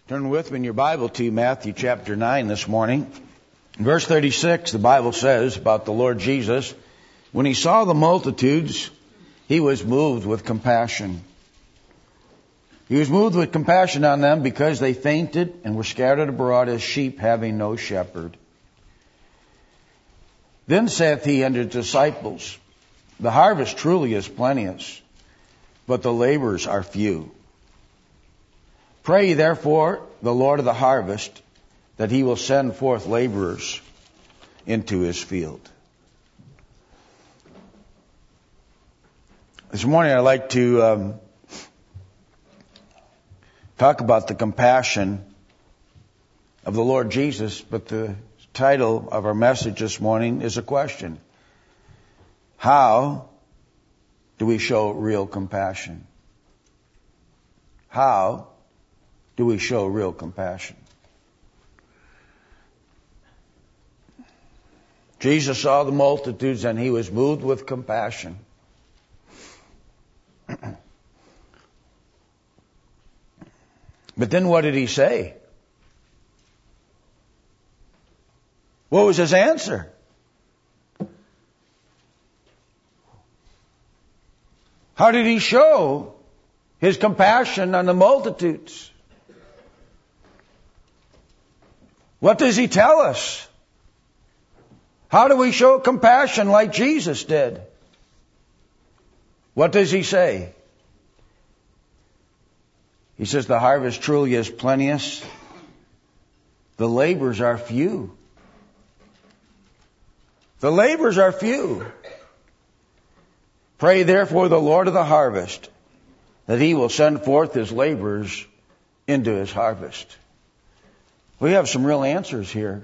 Turn with me in your Bible to Matthew chapter 9 this morning. In verse 36, the Bible says about the Lord Jesus, when he saw the multitudes, he was moved with compassion. He was moved with compassion on them because they fainted and were scattered abroad as sheep having no shepherd. Then saith he unto his disciples, the harvest truly is plenteous, but the laborers are few. Pray ye therefore the Lord of the harvest, that he will send forth laborers into his field. This morning I'd like to talk about the compassion of the Lord Jesus, but the title of our message this morning is a question. How do we show real compassion? How do we show real compassion? Jesus saw the multitudes and he was moved with compassion. But then what did he say? What was his answer? How did he show his compassion on the multitudes? What does he tell us? How do we show compassion like Jesus did? What does he say? He says the harvest truly is plenteous. The laborers are few. The laborers are few. Pray therefore the Lord of the harvest, that he will send forth his laborers into his harvest. We have some real answers here.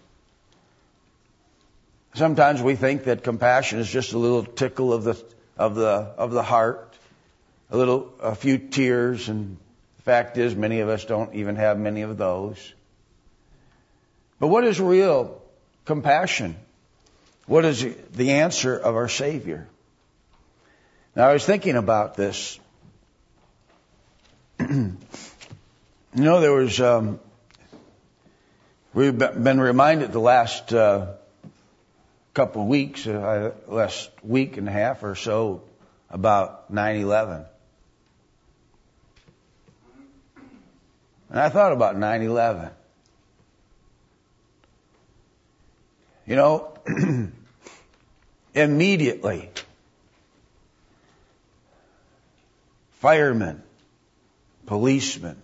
Sometimes we think that compassion is just a little tickle of the heart, a few tears, and the fact is many of us don't even have many of those. But what is real compassion? What is the answer of our Savior? Now I was thinking about this. There was we've been reminded the last couple of weeks, last week and a half or so, about 9/11. And I thought about 9/11. Immediately, firemen, policemen,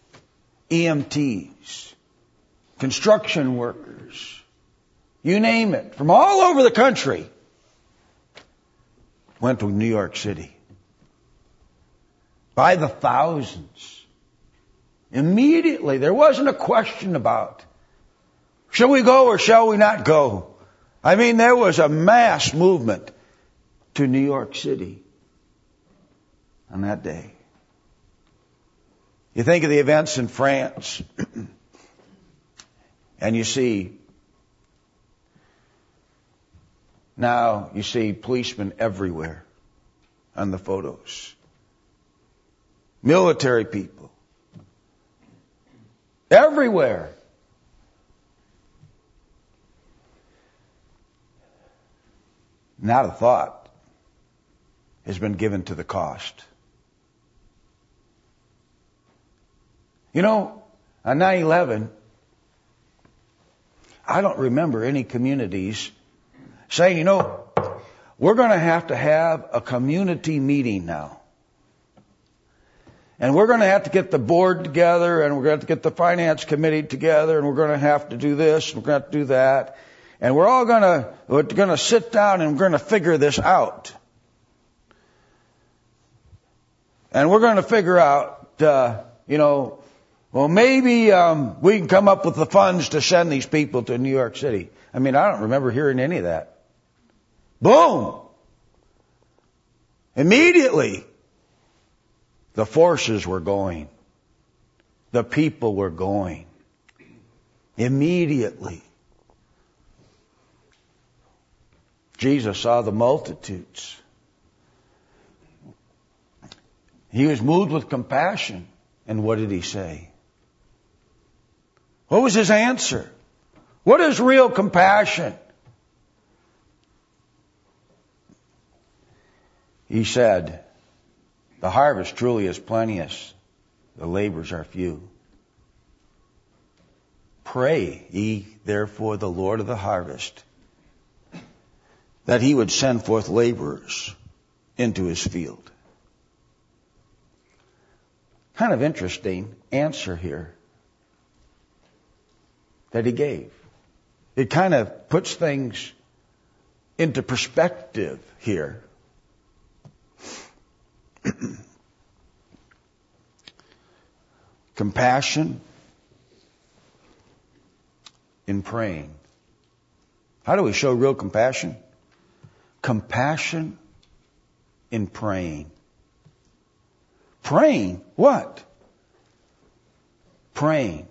EMTs, construction workers, you name it, from all over the country, went to New York City. By the thousands. Immediately. There wasn't a question about, shall we go or shall we not go? I mean, there was a mass movement to New York City on that day. You think of the events in France, and you see policemen everywhere on the photos. Military people. Everywhere. Not a thought has been given to the cost. On 9/11, I don't remember any communities saying, we're going to have a community meeting now. And we're going to have to get the board together, and we're going to have to get the finance committee together, and we're going to have to do this, and we're going to have to do that. And we're all going to sit down and we're going to figure this out. And we're going to figure out, maybe we can come up with the funds to send these people to New York City. I mean, I don't remember hearing any of that. Boom! Immediately, the forces were going. The people were going. Immediately. Jesus saw the multitudes. He was moved with compassion. And what did he say? What was his answer? What is real compassion? He said, the harvest truly is plenteous, the labors are few. Pray ye therefore the Lord of the harvest, that he would send forth laborers into his field. Kind of interesting answer here that he gave. It kind of puts things into perspective here. Compassion in praying. How do we show real compassion? Compassion in praying. Praying what? Praying.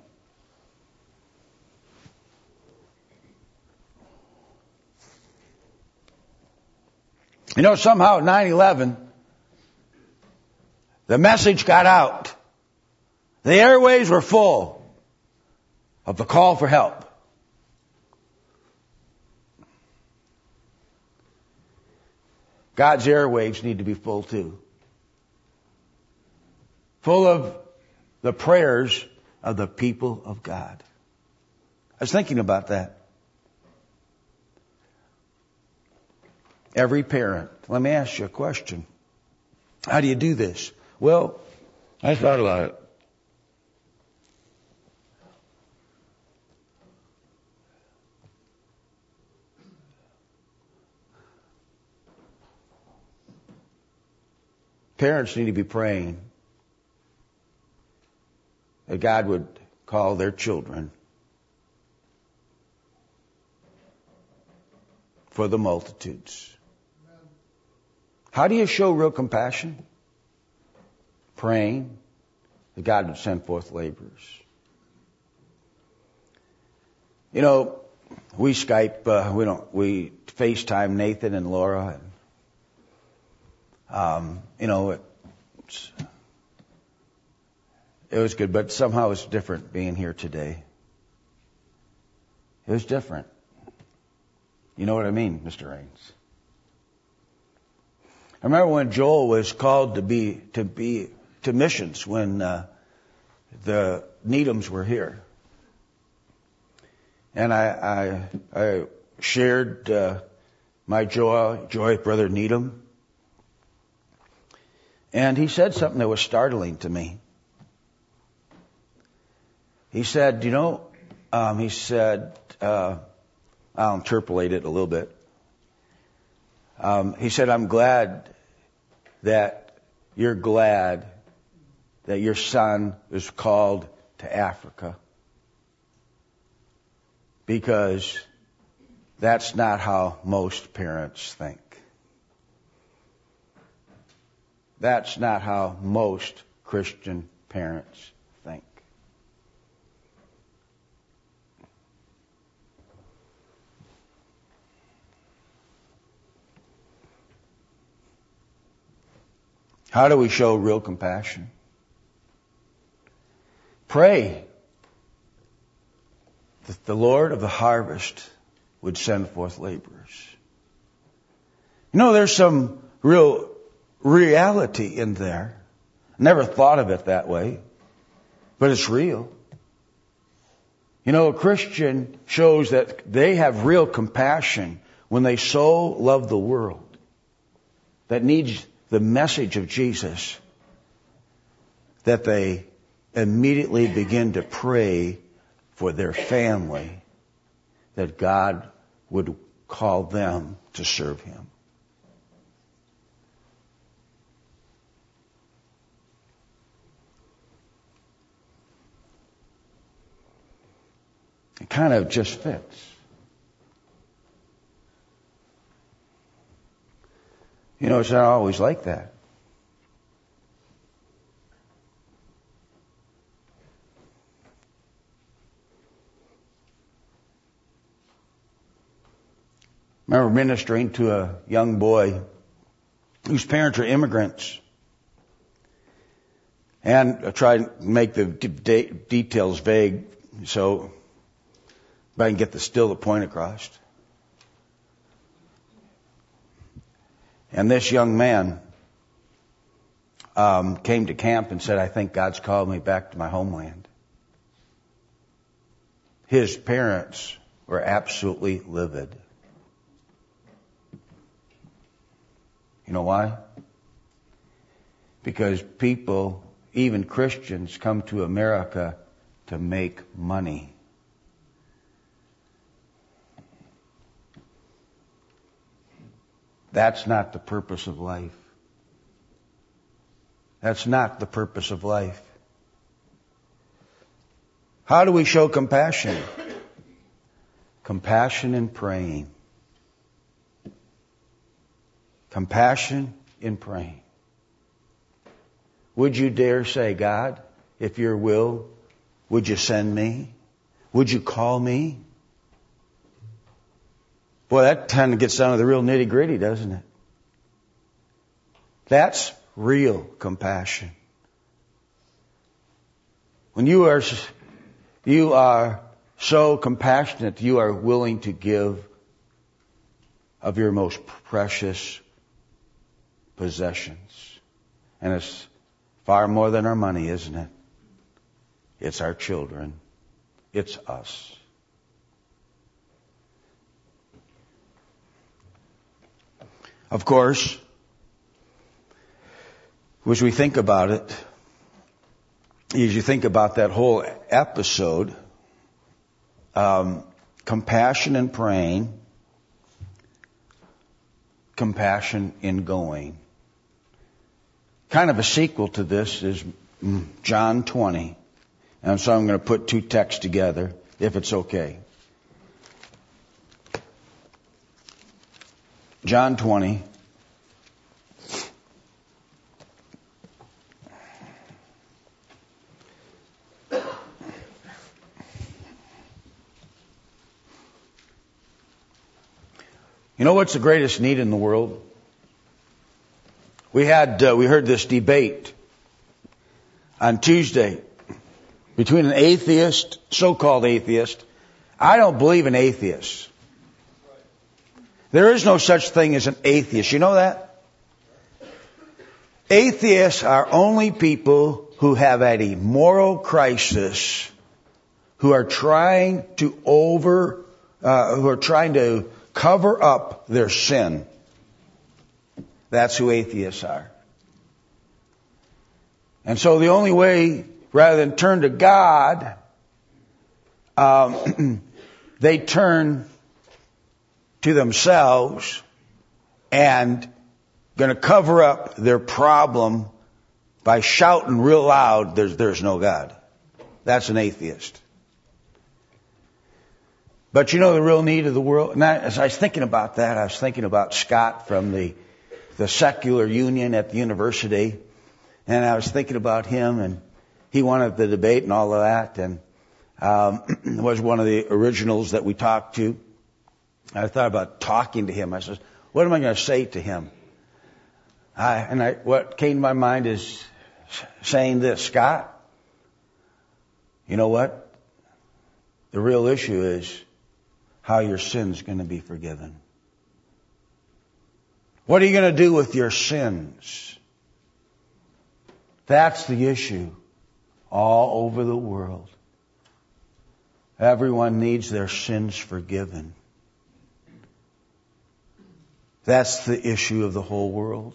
You know, somehow at 9/11, the message got out. The airways were full of the call for help. God's airwaves need to be full too. Full of the prayers of the people of God. I was thinking about that. Every parent. Let me ask you a question. How do you do this? Well, I thought about it. Parents need to be praying that God would call their children for the multitudes. How do you show real compassion? Praying that God would send forth laborers. You know, we Skype, we FaceTime Nathan and Laura. You know, it was good, but somehow it's different being here today. It was different. You know what I mean, Mr. Raines? I remember when Joel was called to missions when the Needhams were here, and I shared my joy with Brother Needham. And he said something that was startling to me. He said, I'll interpolate it a little bit. He said, I'm glad that you're glad that your son is called to Africa. Because that's not how most parents think. That's not how most Christian parents think. How do we show real compassion? Pray that the Lord of the harvest would send forth laborers. You know, there's some real reality in there. Never thought of it that way, but it's real. You know, a Christian shows that they have real compassion when they so love the world that needs the message of Jesus that they immediately begin to pray for their family that God would call them to serve Him. It kind of just fits. You know, it's not always like that. I remember ministering to a young boy whose parents are immigrants. And I tried to make the details vague So, if I can get the point across. And this young man came to camp and said, I think God's called me back to my homeland. His parents were absolutely livid. You know why? Because people, even Christians, come to America to make money. That's not the purpose of life. That's not the purpose of life. How do we show compassion? Compassion in praying. Compassion in praying. Would you dare say, God, if your will, would you send me? Would you call me? Boy, that kind of gets down to the real nitty-gritty, doesn't it? That's real compassion. When you are so compassionate, you are willing to give of your most precious possessions. And it's far more than our money, isn't it? It's our children. It's us. Of course, as we think about it, as you think about that whole episode, compassion in praying, compassion in going. Kind of a sequel to this is John 20. And so I'm going to put two texts together, if it's okay. John 20. You know what's the greatest need in the world? We heard this debate on Tuesday between an atheist, so-called atheist. I don't believe in atheists. There is no such thing as an atheist. You know that? Atheists are only people who have had a moral crisis, who are trying to cover up their sin. That's who atheists are. And so the only way, rather than turn to God, they turn to themselves and going to cover up their problem by shouting real loud, there's no God. That's an atheist. But you know the real need of the world? And as I was thinking about that, I was thinking about Scott from the secular union at the university. And I was thinking about him, and he wanted the debate and all of that, and was one of the originals that we talked to. I thought about talking to him. I said, what am I going to say to him? What came to my mind is saying this, Scott, you know what? The real issue is how your sin's going to be forgiven. What are you going to do with your sins? That's the issue all over the world. Everyone needs their sins forgiven. That's the issue of the whole world.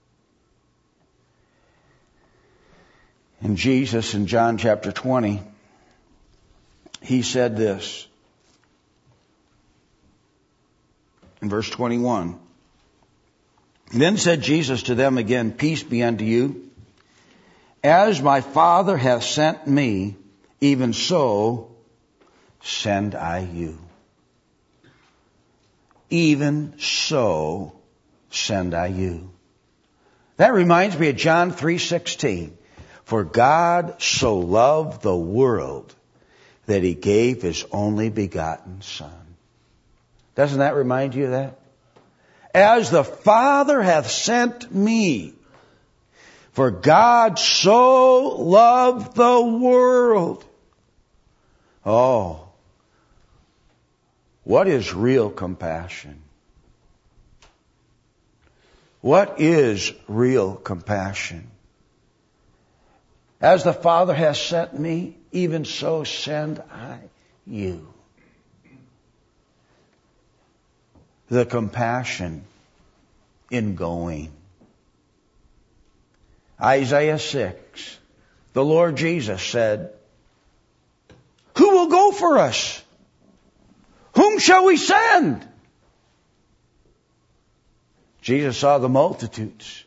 And Jesus in John chapter 20, he said this in verse 21. Then said Jesus to them again, peace be unto you. As my Father hath sent me, even so send I you. Even so send I you. That reminds me of John 3:16. For God so loved the world that he gave his only begotten Son. Doesn't that remind you of that? As the Father hath sent me, for God so loved the world. Oh, what is real compassion? What is real compassion? As the Father has sent me, even so send I you. The compassion in going. Isaiah 6, the Lord Jesus said, "Who will go for us? Whom shall we send?" Jesus saw the multitudes.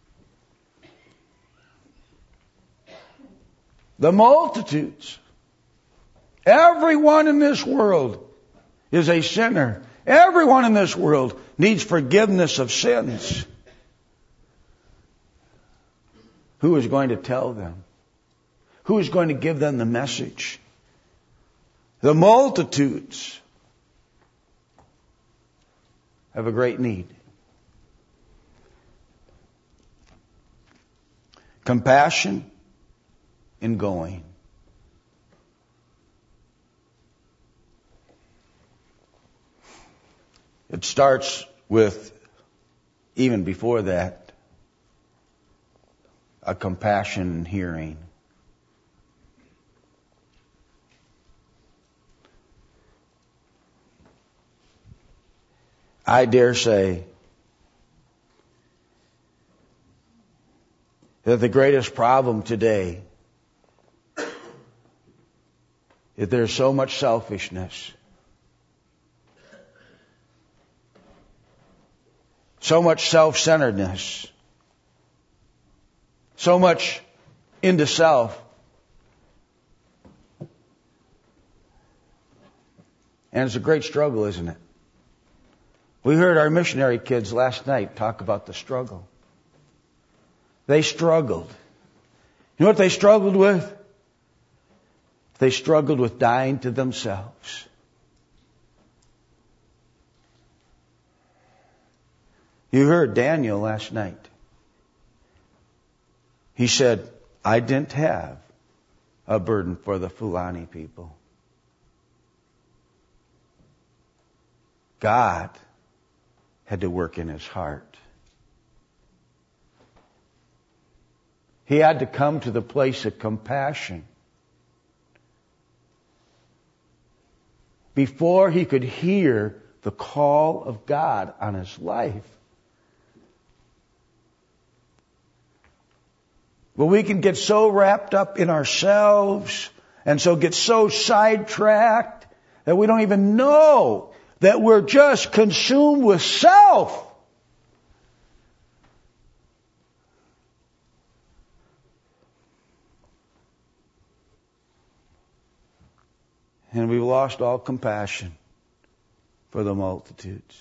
The multitudes. Everyone in this world is a sinner. Everyone in this world needs forgiveness of sins. Who is going to tell them? Who is going to give them the message? The multitudes have a great need. Compassion in going. It starts with, even before that, a compassion in hearing. I dare say that the greatest problem today is there's so much selfishness, so much self-centeredness, so much into self. And it's a great struggle, isn't it? We heard our missionary kids last night talk about the struggle. They struggled. You know what they struggled with? They struggled with dying to themselves. You heard Daniel last night. He said, I didn't have a burden for the Fulani people. God had to work in his heart. He had to come to the place of compassion before he could hear the call of God on his life. But we can get so wrapped up in ourselves and so get so sidetracked that we don't even know that we're just consumed with self. And we've lost all compassion for the multitudes.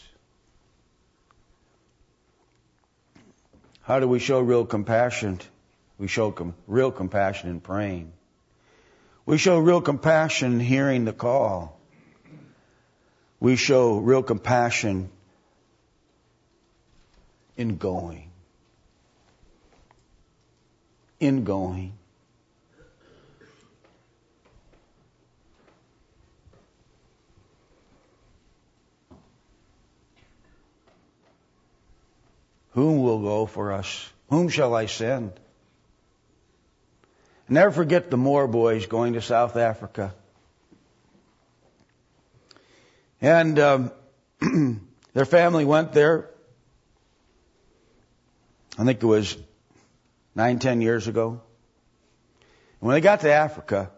How do we show real compassion? We show real compassion in praying. We show real compassion in hearing the call. We show real compassion in going. In going. Whom will go for us? Whom shall I send? Never forget the Moore boys going to South Africa. And their family went there. I think it was 9-10 years ago. And when they got to Africa,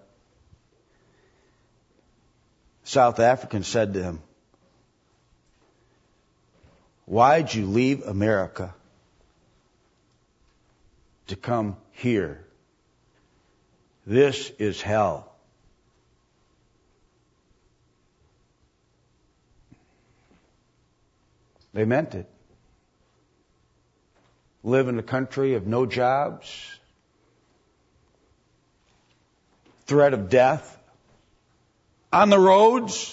South Africans said to them, "Why'd you leave America to come here? This is hell." They meant it. Live in a country of no jobs, threat of death, on the roads,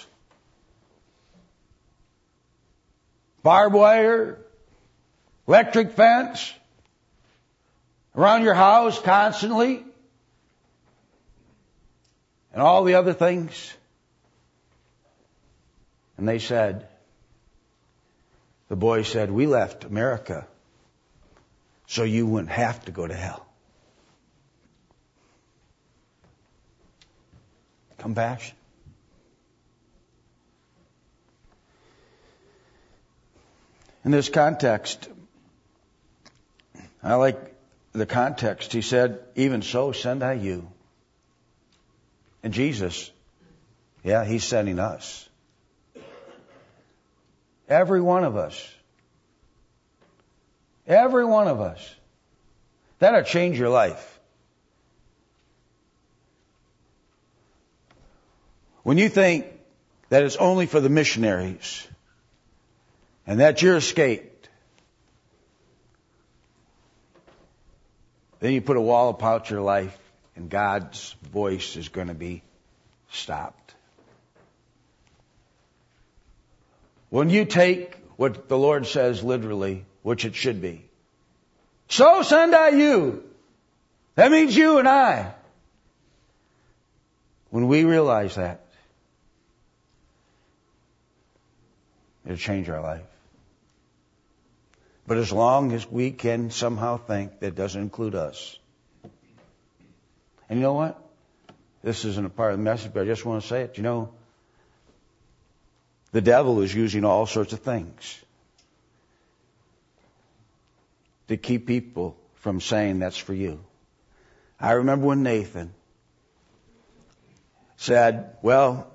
barbed wire, electric fence, around your house constantly. and all the other things. And they said, the boy said, we left America so you wouldn't have to go to hell. Compassion. In this context, I like the context. He said, even so send I you. And Jesus, yeah, He's sending us. Every one of us. Every one of us. That'll change your life. When you think that it's only for the missionaries and that you're escaped, then you put a wall about your life and God's voice is going to be stopped. When you take what the Lord says literally, which it should be, so send I you. That means you and I. When we realize that, it'll change our life. But as long as we can somehow think that doesn't include us. And you know what? This isn't a part of the message, but I just want to say it. You know, the devil is using all sorts of things to keep people from saying that's for you. I remember when Nathan said, well,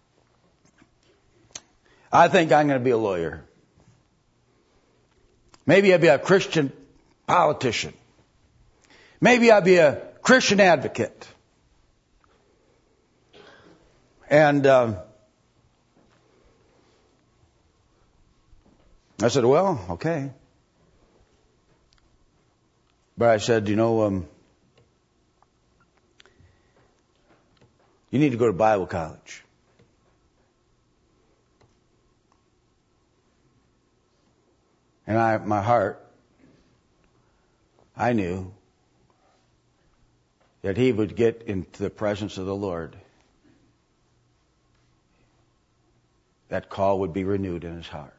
I think I'm going to be a lawyer. Maybe I'll be a Christian politician. Maybe I'll be a Christian advocate. And I said, well, okay. But I said, you know, you need to go to Bible college. And my heart, I knew that he would get into the presence of the Lord. That call would be renewed in his heart.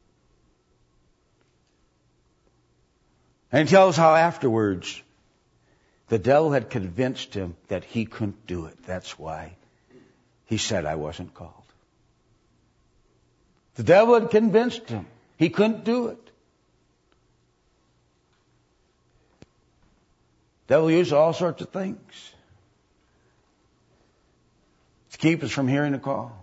And he tells how afterwards the devil had convinced him that he couldn't do it. That's why he said, I wasn't called. The devil had convinced him he couldn't do it. The devil used all sorts of things to keep us from hearing the call.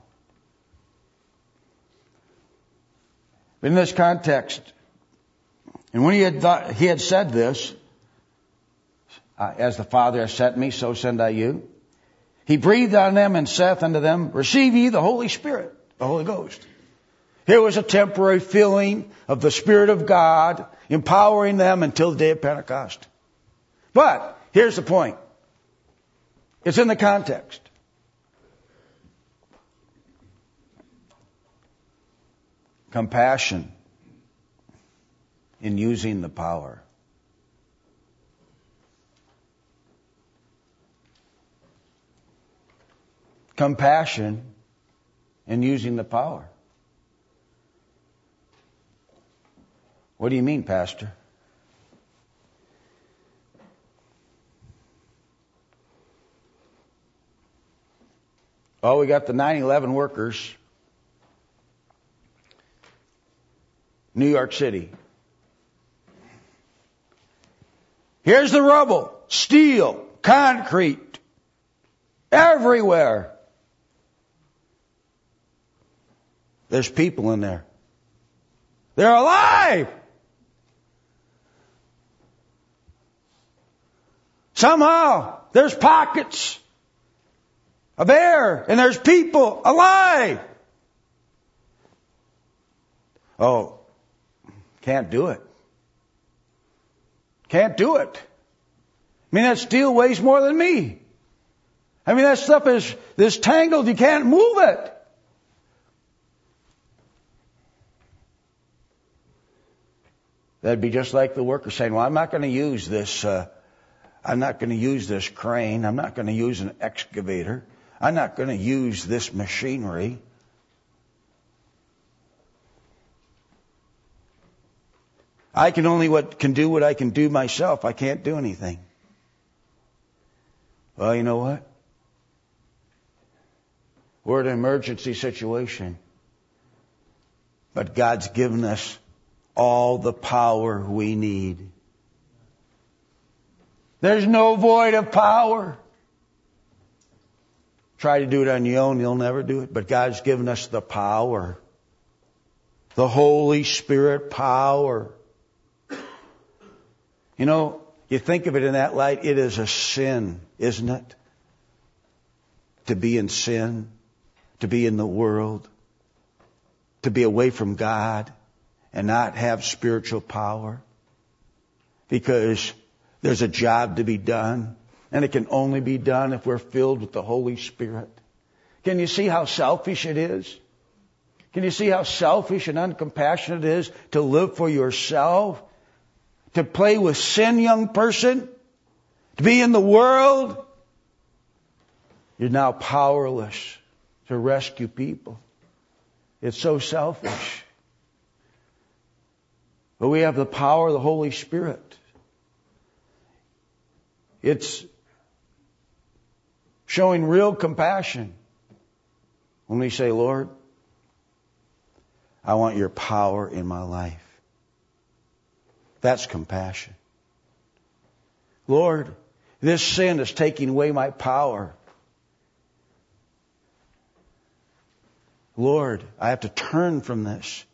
But in this context, and when he had said this, as the Father has sent me, so send I you. He breathed on them and saith unto them, receive ye the Holy Spirit, the Holy Ghost. Here was a temporary filling of the Spirit of God, empowering them until the day of Pentecost. But here's the point. It's in the context. Compassion in using the power. Compassion in using the power. What do you mean, Pastor? Oh, we got the 9/11 workers. New York City. Here's the rubble, steel, concrete, everywhere. There's people in there. They're alive. Somehow, there's pockets of air, and there's people alive. Oh, can't do it. Can't do it. I mean, that steel weighs more than me. I mean, that stuff is this tangled, you can't move it. That'd be just like the worker saying, well, I'm not going to use this, I'm not going to use this crane. I'm not going to use an excavator. I'm not going to use this machinery. I can only do what I can do myself. I can't do anything. Well, you know what? We're in an emergency situation. But God's given us all the power we need. There's no void of power. Try to do it on your own, you'll never do it. But God's given us the power. The Holy Spirit power. You know, you think of it in that light, it is a sin, isn't it? To be in sin, to be in the world, to be away from God and not have spiritual power. Because there's a job to be done, and it can only be done if we're filled with the Holy Spirit. Can you see how selfish it is? Can you see how selfish and uncompassionate it is to live for yourself? To play with sin, young person? To be in the world? You're now powerless to rescue people. It's so selfish. But we have the power of the Holy Spirit. It's showing real compassion when we say, Lord, I want your power in my life. That's compassion. Lord, this sin is taking away my power. Lord, I have to turn from this.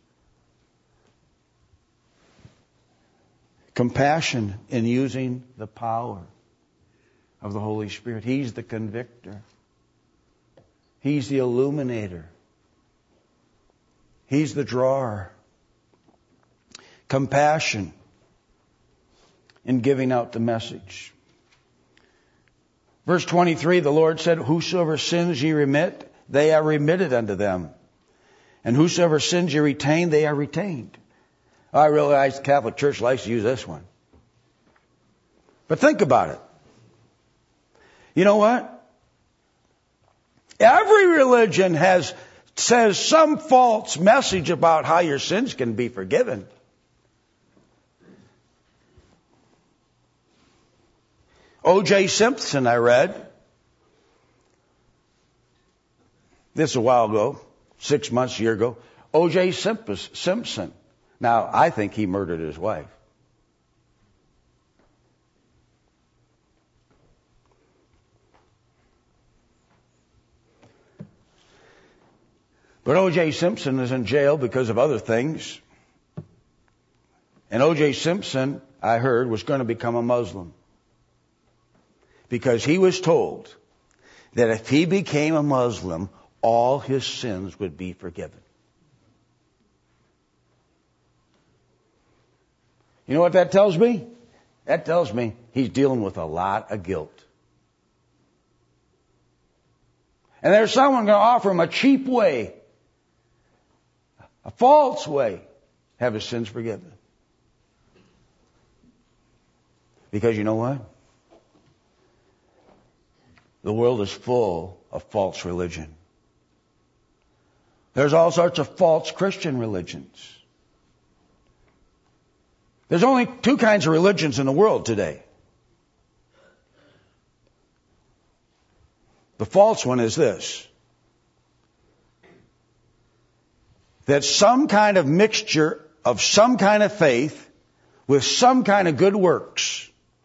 Compassion in using the power of the Holy Spirit. He's the convictor. He's the illuminator. He's the drawer. Compassion in giving out the message. Verse 23, the Lord said, whosoever sins ye remit, they are remitted unto them. And whosoever sins ye retain, they are retained. I realize the Catholic Church likes to use this one. But think about it. You know what? Every religion says some false message about how your sins can be forgiven. O.J. Simpson, I read. This a while ago, 6 months, a year ago. O.J. Simpson. Now, I think he murdered his wife. But O.J. Simpson is in jail because of other things. And O.J. Simpson, I heard, was going to become a Muslim. Because he was told that if he became a Muslim, all his sins would be forgiven. You know what that tells me? That tells me he's dealing with a lot of guilt. And there's someone going to offer him a cheap way, a false way, to have his sins forgiven. Because you know what? The world is full of false religion. There's all sorts of false Christian religions. There's only two kinds of religions in the world today. The false one is this: that some kind of mixture of some kind of faith with some kind of good works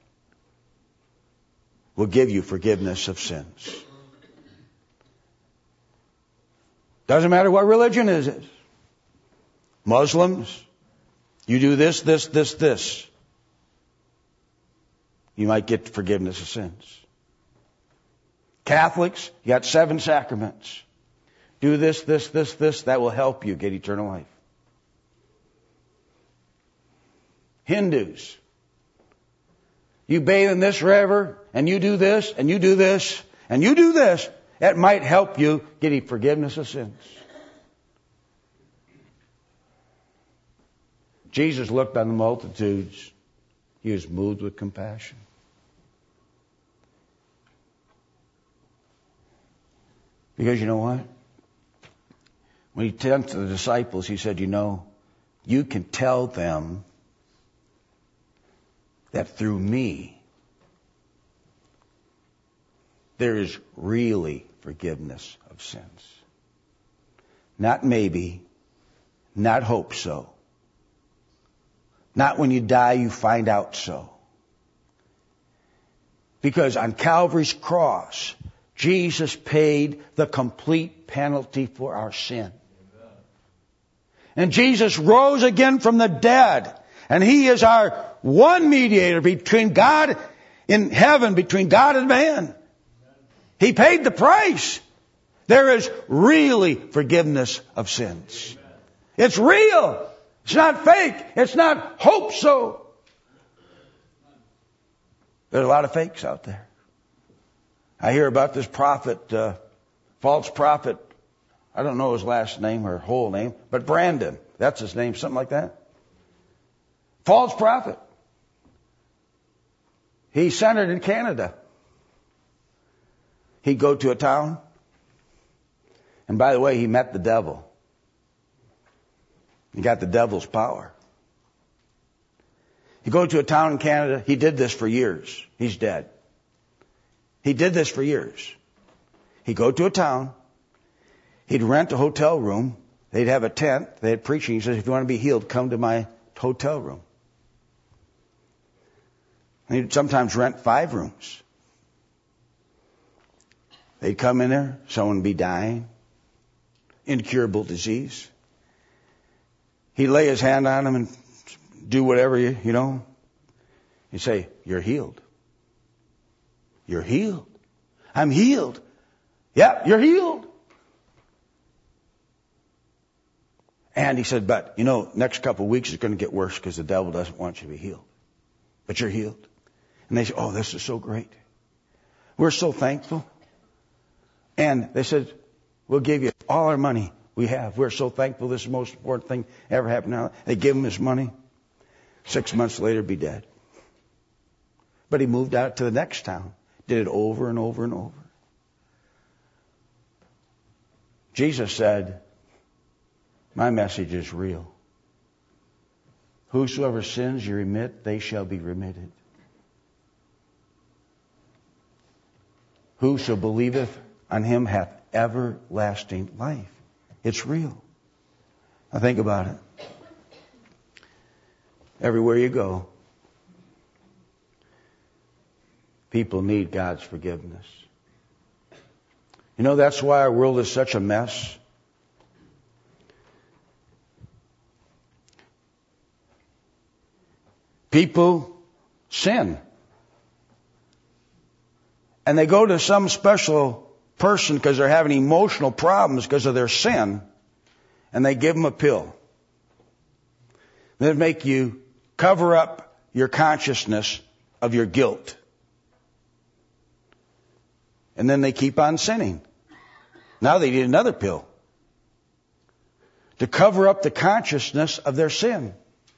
will give you forgiveness of sins. Doesn't matter what religion it is. Muslims, you do this, this, this, this. You might get forgiveness of sins. Catholics, you got 7 sacraments. Do this, this, this, this. That will help you get eternal life. Hindus, you bathe in this river, and you do this, and you do this, and you do this. That might help you get forgiveness of sins. Jesus looked on the multitudes. He was moved with compassion. Because you know what? When he sent to the disciples, he said, you can tell them that through me, there is really forgiveness of sins. Not maybe, not hope so. Not when you die you find out so. Because on Calvary's cross, Jesus paid the complete penalty for our sin. And Jesus rose again from the dead. And He is our one mediator between God in heaven, between God and man. He paid the price. There is really forgiveness of sins. It's real. It's not fake. It's not hope so. There's a lot of fakes out there. I hear about this prophet, false prophet. I don't know his last name or whole name, but Brandon. That's his name, something like that. False prophet. He's centered in Canada. He'd go to a town. And by the way, he met the devil. He got the devil's power. He'd go to a town in Canada. He did this for years. He's dead. He did this for years. He'd go to a town. He'd rent a hotel room. They'd have a tent. They had preaching. He says, if you want to be healed, come to my hotel room. And he'd sometimes rent 5 rooms. They'd come in there. Someone would be dying. Incurable disease. He'd lay his hand on them and do whatever, you know. He'd say, you're healed. You're healed. I'm healed. Yeah, you're healed. And he said, but, next couple of weeks it's going to get worse because the devil doesn't want you to be healed. But you're healed. And they said, oh, this is so great. We're so thankful. And they said, we'll give you all our money we have. We're so thankful. This is the most important thing ever happened now. They give him his money. 6 months later, be dead. But he moved out to the next town. Did it over and over and over. Jesus said, my message is real. Whosoever sins you remit, they shall be remitted. Whoso believeth on him hath everlasting life. It's real. Now think about it. Everywhere you go, people need God's forgiveness. That's why our world is such a mess. People sin. And they go to some special person because they're having emotional problems because of their sin. And they give them a pill. They make you cover up your consciousness of your guilt. And then they keep on sinning. Now they need another pill to cover up the consciousness of their sin.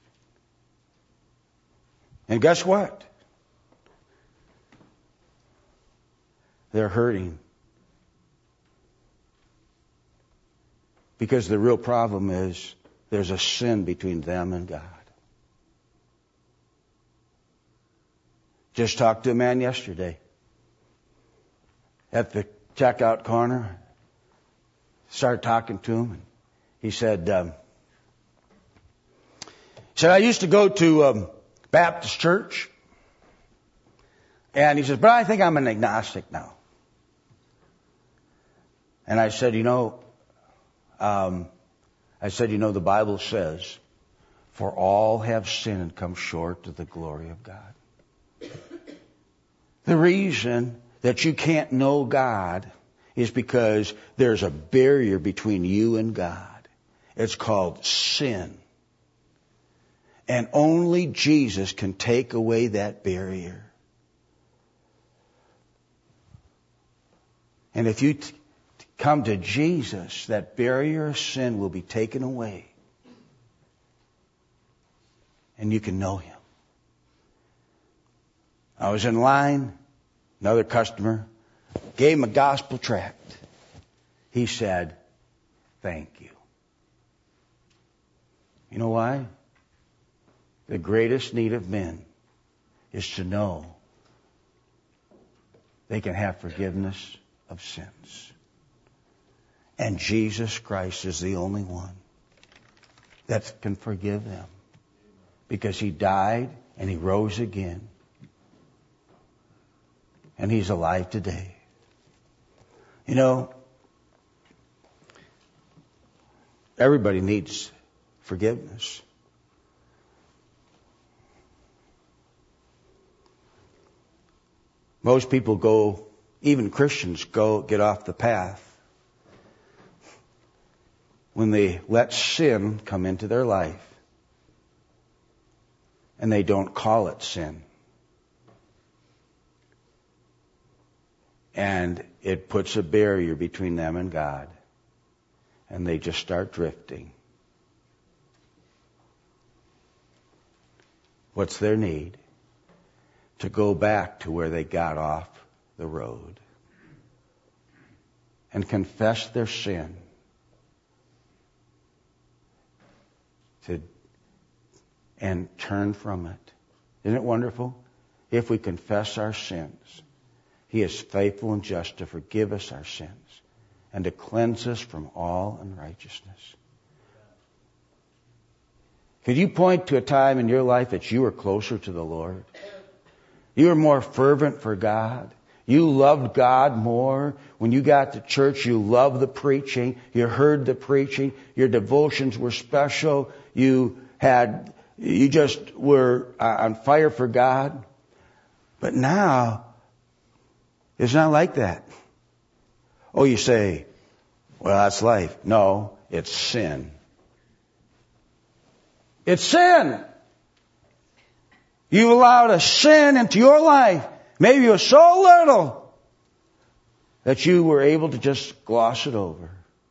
And guess what? They're hurting. Because the real problem is there's a sin between them and God. Just talked to a man yesterday at the checkout corner. Started talking to him. He said, I used to go to Baptist church. And he says, but I think I'm an agnostic now. And I said, the Bible says, for all have sinned and come short of the glory of God. The reason that you can't know God is because there's a barrier between you and God. It's called sin. And only Jesus can take away that barrier. And if you come to Jesus, that barrier of sin will be taken away. And you can know Him. I was in line, another customer, gave him a gospel tract. He said, thank you. You know why? The greatest need of men is to know they can have forgiveness of sins. And Jesus Christ is the only one that can forgive them. Because He died and He rose again. And He's alive today. You know, everybody needs forgiveness. Most people go, even Christians get off the path when they let sin come into their life and they don't call it sin. And it puts a barrier between them and God. And they just start drifting. What's their need? To go back to where they got off the road and confess their sin. And turn from it. Isn't it wonderful? If we confess our sins, He is faithful and just to forgive us our sins and to cleanse us from all unrighteousness. Could you point to a time in your life that you were closer to the Lord? You were more fervent for God. You loved God more. When you got to church, you loved the preaching. You heard the preaching. Your devotions were special. You just were on fire for God. But now, it's not like that. Oh, you say, well, that's life. No, it's sin. It's sin. You allowed a sin into your life. Maybe it was so little that you were able to just gloss it over.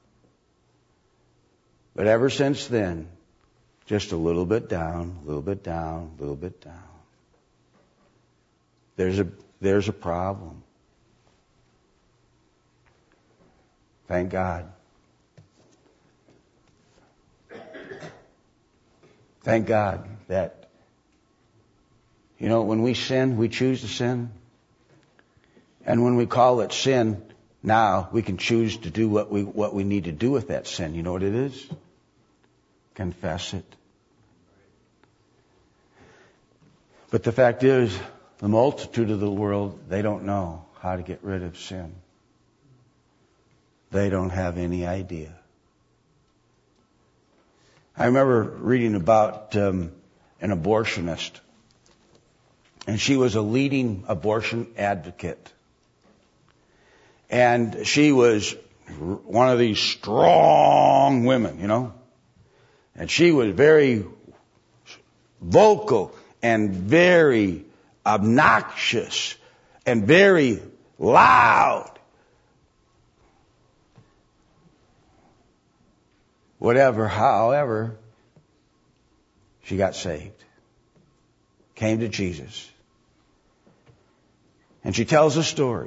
But ever since then, just a little bit down, a little bit down, a little bit down. There's a problem. Thank God. Thank God that, when we sin, we choose to sin. And when we call it sin, now we can choose to do what we need to do with that sin. You know what it is? Confess it. But the fact is, the multitude of the world, they don't know how to get rid of sin. They don't have any idea. I remember reading about an abortionist. And she was a leading abortion advocate. And she was one of these strong women, And she was very vocal and very obnoxious and very loud. However, she got saved. Came to Jesus. And she tells a story.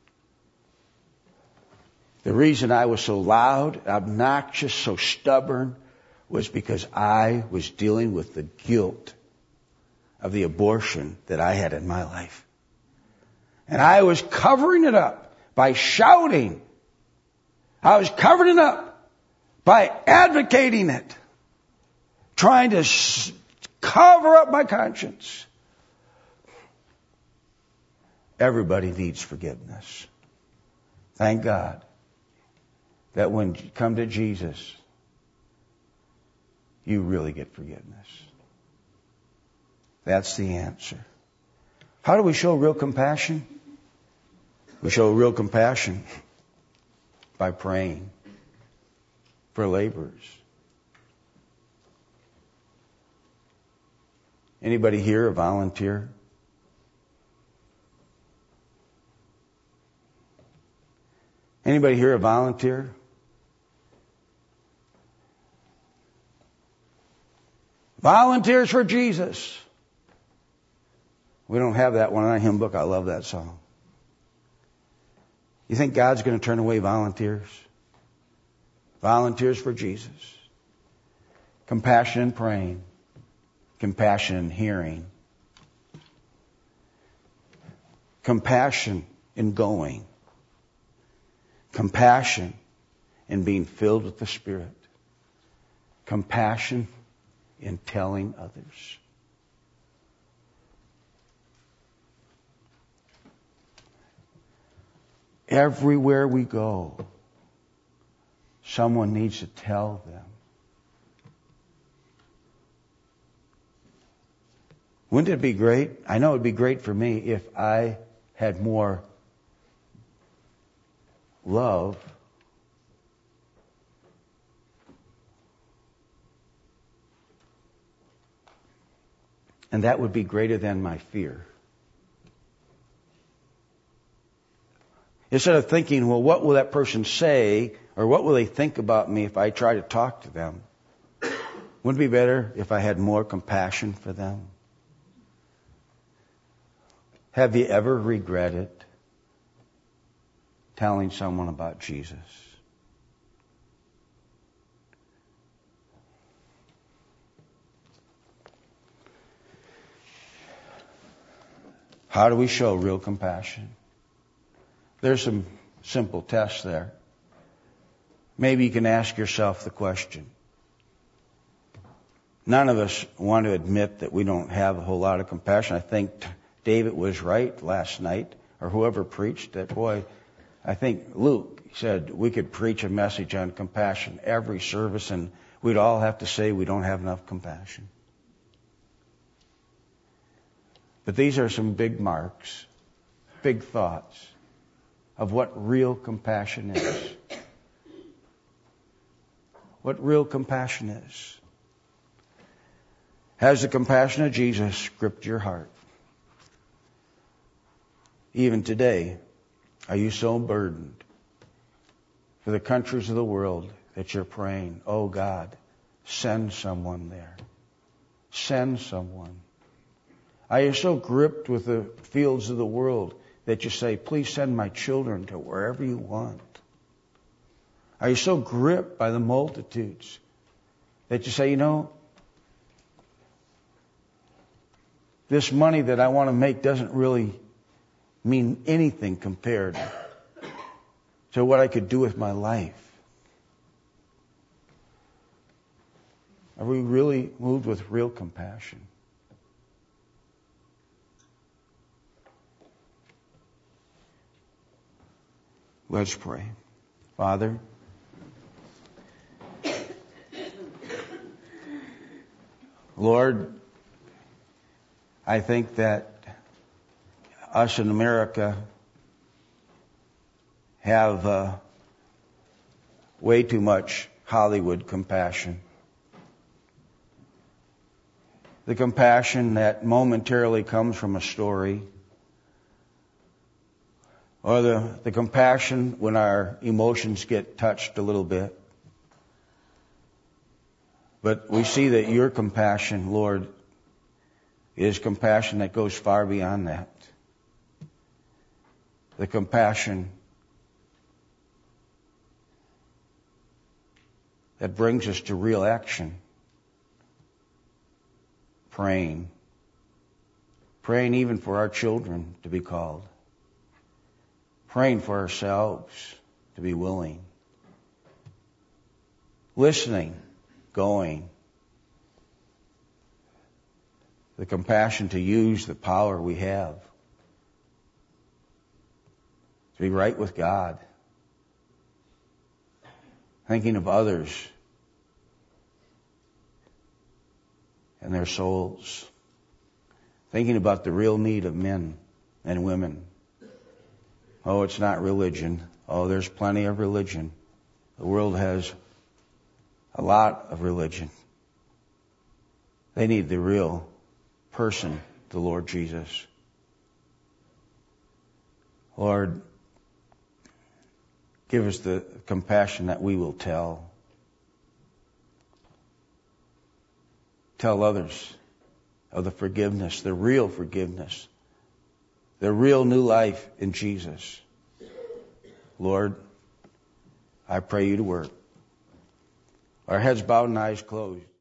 The reason I was so loud, obnoxious, so stubborn was because I was dealing with the guilt of the abortion that I had in my life. And I was covering it up by shouting. I was covering it up by advocating it. Trying to cover up my conscience. Everybody needs forgiveness. Thank God that when you come to Jesus, you really get forgiveness. That's the answer. How do we show real compassion? We show real compassion by praying for laborers. Anybody here a volunteer? Anybody here a volunteer? Volunteers for Jesus. We don't have that one in our hymn book. I love that song. You think God's going to turn away volunteers? Volunteers for Jesus. Compassion in praying. Compassion in hearing. Compassion in going. Compassion in being filled with the Spirit. Compassion in telling others. Everywhere we go, someone needs to tell them. Wouldn't it be great? I know it would be great for me if I had more love and that would be greater than my fear. Instead of thinking, well, what will that person say, or what will they think about me if I try to talk to them? Wouldn't it be better if I had more compassion for them? Have you ever regretted telling someone about Jesus? How do we show real compassion? There's some simple tests there. Maybe you can ask yourself the question. None of us want to admit that we don't have a whole lot of compassion. I think David was right last night, or whoever preached that. Boy, I think Luke said we could preach a message on compassion every service, and we'd all have to say we don't have enough compassion. But these are some big marks, big thoughts of what real compassion is. What real compassion is. Has the compassion of Jesus gripped your heart? Even today, are you so burdened for the countries of the world that you're praying, oh God, send someone there. Send someone. Are you so gripped with the fields of the world that you say, please send my children to wherever you want? Are you so gripped by the multitudes that you say, this money that I want to make doesn't really mean anything compared to what I could do with my life? Are we really moved with real compassion? Let's pray. Father, Lord, I think that us in America have way too much Hollywood compassion. The compassion that momentarily comes from a story, or the compassion when our emotions get touched a little bit. But we see that your compassion, Lord, is compassion that goes far beyond that. The compassion that brings us to real action. Praying even for our children to be called. Praying for ourselves to be willing. Listening, going. The compassion to use the power we have. To be right with God. Thinking of others and their souls. Thinking about the real need of men and women. Oh, it's not religion. Oh, there's plenty of religion. The world has a lot of religion. They need the real person, the Lord Jesus. Lord, give us the compassion that we will tell. Tell others of the forgiveness, the real forgiveness, the real new life in Jesus. Lord, I pray you to work. Our heads bowed and eyes closed.